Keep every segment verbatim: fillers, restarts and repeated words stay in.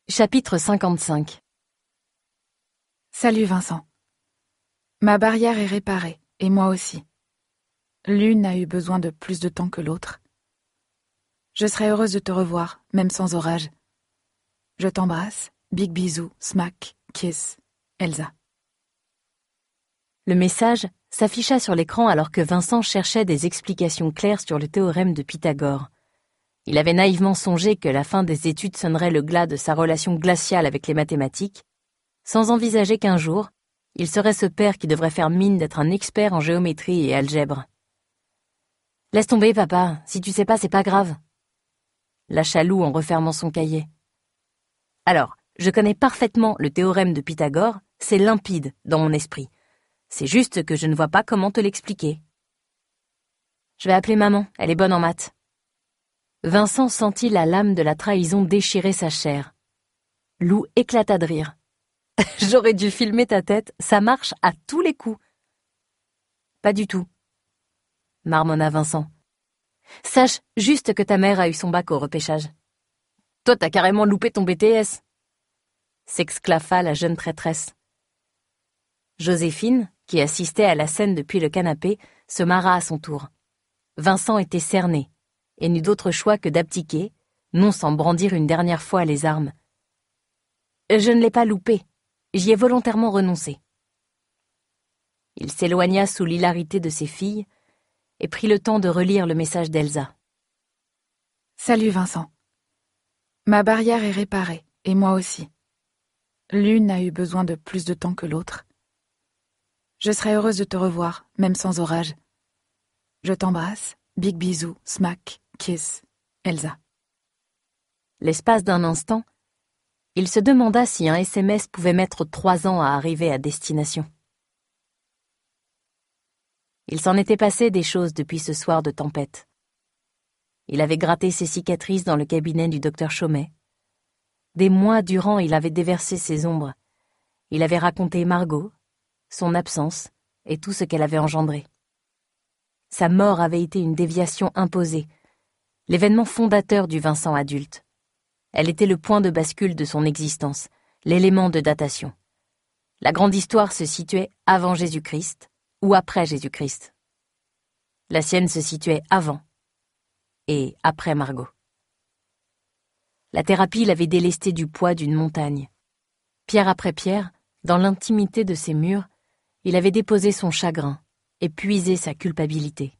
Chapitre cinquante-cinq. Salut Vincent. Ma barrière est réparée, et moi aussi. L'une a eu besoin de plus de temps que l'autre. Je serais heureuse de te revoir, même sans orage. Je t'embrasse, big bisou, smack, kiss, Elsa. Le message s'afficha sur l'écran alors que Vincent cherchait des explications claires sur le théorème de Pythagore. Il avait naïvement songé que la fin des études sonnerait le glas de sa relation glaciale avec les mathématiques, sans envisager qu'un jour, il serait ce père qui devrait faire mine d'être un expert en géométrie et algèbre. « Laisse tomber, papa, si tu sais pas, c'est pas grave. » lâcha Lou en refermant son cahier. « Alors, je connais parfaitement le théorème de Pythagore, c'est limpide dans mon esprit. C'est juste que je ne vois pas comment te l'expliquer. »« Je vais appeler maman, elle est bonne en maths. » Vincent sentit la lame de la trahison déchirer sa chair. Lou éclata de rire. « J'aurais dû filmer ta tête, ça marche à tous les coups. »« Pas du tout, » marmonna Vincent. « Sache juste que ta mère a eu son bac au repêchage. »« Toi, t'as carrément loupé ton B T S !» s'exclaffa la jeune traîtresse. Joséphine, qui assistait à la scène depuis le canapé, se marra à son tour. Vincent était cerné, et n'eut d'autre choix que d'abdiquer, non sans brandir une dernière fois les armes. « Je ne l'ai pas loupé, j'y ai volontairement renoncé. » Il s'éloigna sous l'hilarité de ses filles et prit le temps de relire le message d'Elsa. « Salut Vincent. Ma barrière est réparée, et moi aussi. L'une a eu besoin de plus de temps que l'autre. Je serais heureuse de te revoir, même sans orage. Je t'embrasse, big bisou, smack, kiss, Elsa. » L'espace d'un instant, il se demanda si un S M S pouvait mettre trois ans à arriver à destination. Il s'en était passé des choses depuis ce soir de tempête. Il avait gratté ses cicatrices dans le cabinet du docteur Chaumet. Des mois durant, il avait déversé ses ombres. Il avait raconté Margot, son absence et tout ce qu'elle avait engendré. Sa mort avait été une déviation imposée, l'événement fondateur du Vincent adulte. Elle était le point de bascule de son existence, l'élément de datation. La grande histoire se situait avant Jésus-Christ ou après Jésus-Christ. La sienne se situait avant et après Margot. La thérapie l'avait délesté du poids d'une montagne. Pierre après pierre, dans l'intimité de ses murs, il avait déposé son chagrin et puisé sa culpabilité.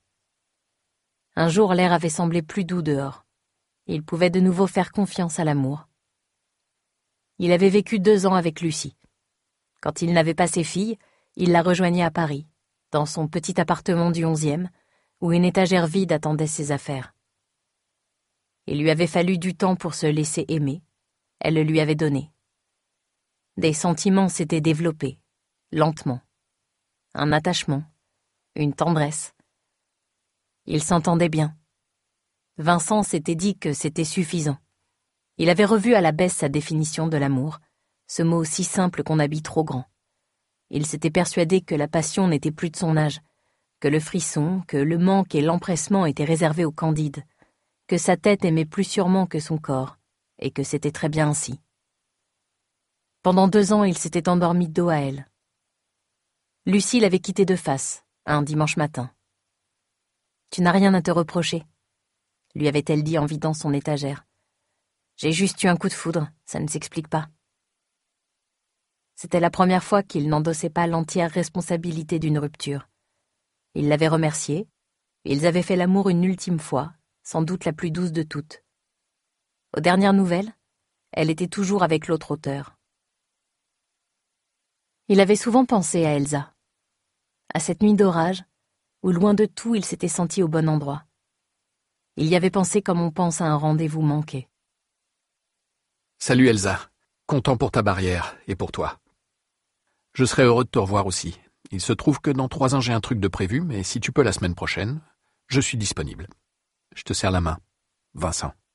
Un jour, l'air avait semblé plus doux dehors. Il pouvait de nouveau faire confiance à l'amour. Il avait vécu deux ans avec Lucie. Quand il n'avait pas ses filles, il la rejoignait à Paris, dans son petit appartement du onzième, où une étagère vide attendait ses affaires. Il lui avait fallu du temps pour se laisser aimer. Elle le lui avait donné. Des sentiments s'étaient développés, lentement. Un attachement, une tendresse. Ils s'entendaient bien. Vincent s'était dit que c'était suffisant. Il avait revu à la baisse sa définition de l'amour, ce mot si simple qu'on habille trop grand. Il s'était persuadé que la passion n'était plus de son âge, que le frisson, que le manque et l'empressement étaient réservés aux candides, que sa tête aimait plus sûrement que son corps, et que c'était très bien ainsi. Pendant deux ans, il s'était endormi dos à elle. Lucie l'avait quitté de face, un dimanche matin. « Tu n'as rien à te reprocher », lui avait-elle dit en vidant son étagère. « J'ai juste eu un coup de foudre, ça ne s'explique pas. » C'était la première fois qu'il n'endossait pas l'entière responsabilité d'une rupture. Il l'avait remerciée, et ils avaient fait l'amour une ultime fois, sans doute la plus douce de toutes. Aux dernières nouvelles, elle était toujours avec l'autre auteur. Il avait souvent pensé à Elsa, à cette nuit d'orage, où loin de tout il s'était senti au bon endroit. Il y avait pensé comme on pense à un rendez-vous manqué. Salut Elsa, content pour ta barrière et pour toi. Je serais heureux de te revoir aussi. Il se trouve que dans trois ans j'ai un truc de prévu, mais si tu peux la semaine prochaine, je suis disponible. Je te serre la main. Vincent.